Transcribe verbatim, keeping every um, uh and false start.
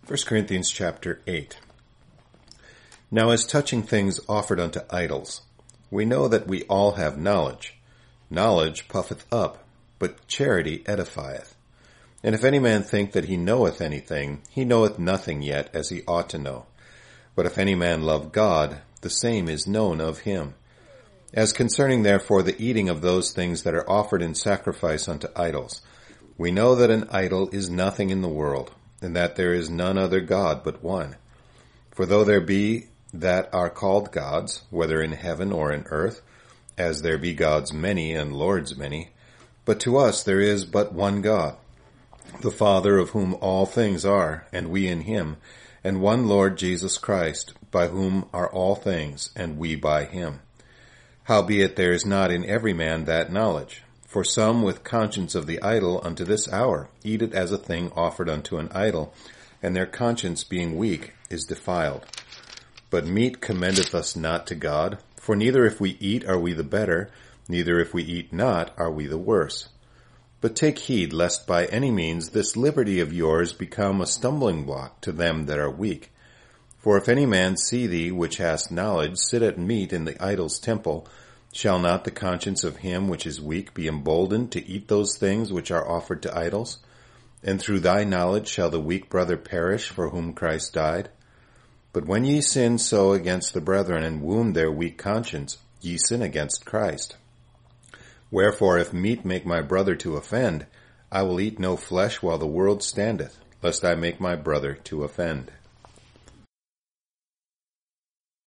First Corinthians chapter eight. Now as touching things offered unto idols, we know that we all have knowledge. Knowledge puffeth up, but charity edifieth. And if any man think that he knoweth anything, he knoweth nothing yet as he ought to know. But if any man love God, the same is known of him. As concerning therefore the eating of those things that are offered in sacrifice unto idols, we know that an idol is nothing in the world, and that there is none other God but one. For though there be that are called gods, whether in heaven or in earth, as there be gods many and lords many, but to us there is but one God, the Father of whom all things are, and we in him, and one Lord Jesus Christ, by whom are all things, and we by him. Howbeit there is not in every man that knowledge. For some with conscience of the idol unto this hour eat it as a thing offered unto an idol, and their conscience being weak is defiled. But meat commendeth us not to God, for neither if we eat are we the better, neither if we eat not are we the worse. But take heed lest by any means this liberty of yours become a stumbling block to them that are weak. For if any man see thee which hast knowledge sit at meat in the idol's temple, shall not the conscience of him which is weak be emboldened to eat those things which are offered to idols? And through thy knowledge shall the weak brother perish for whom Christ died? But when ye sin so against the brethren and wound their weak conscience, ye sin against Christ. Wherefore if meat make my brother to offend, I will eat no flesh while the world standeth, lest I make my brother to offend.